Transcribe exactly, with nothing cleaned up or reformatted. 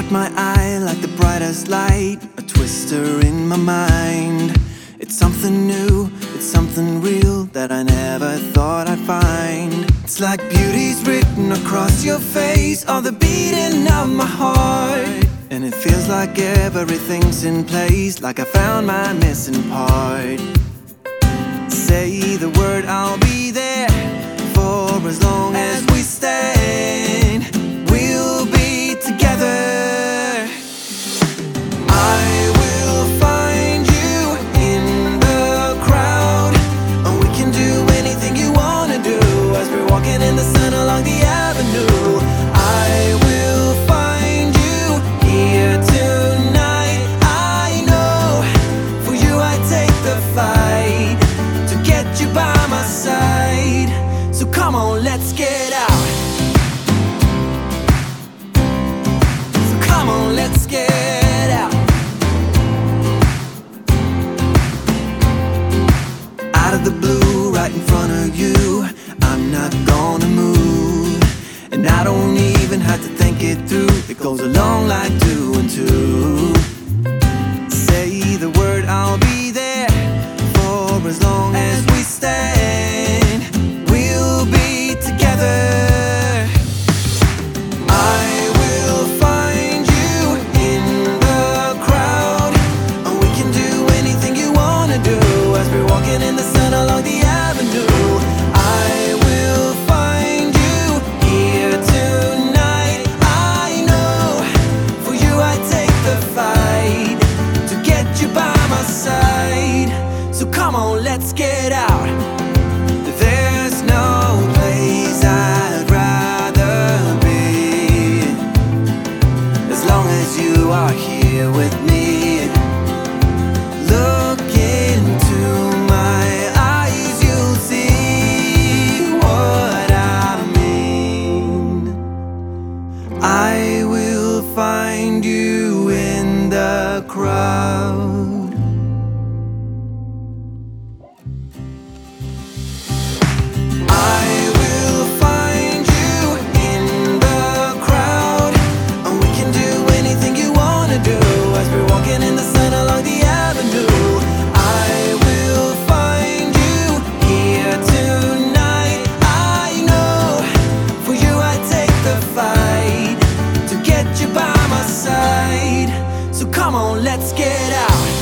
caught my eye like the brightest light, a twister in my mind. It's something new, it's something real that I never thought I'd find. It's like beauty's written across your face, or the beating of my heart. And it feels like everything's in place, like I found my missing part. Say the word, I'll be there for as long as we stand. We'll be together. I will find you in the crowd, and we can do anything you wanna do as we're walking in the sun along the avenue. I will find you here tonight. I know for you I'd take the fight to get you by my side. So come on, let's get out. So come on, let's get out. Out of the blue, right in front of you, I'm not gonna move. And I don't even have to think it through, it goes along like two and two. Say the word, I'll be there for as long as we stand. We'll be together. I will find you in the crowd, and we can do anything you wanna do as we're walking in the sun along the avenue. I will find you here tonight. I know for you I'd take the fight to get you by my side. So come on, let's get out. There's no place I'd rather be, as long as you are here with me. Look into my eyes, you'll see what I mean. I will find you in the crowd. I will find you in the crowd, and we can do anything you wanna do as we're walking in the sun along the avenue. I will find you here tonight. I know for you I'd take the fight to get you by my side. So come on, let's get out.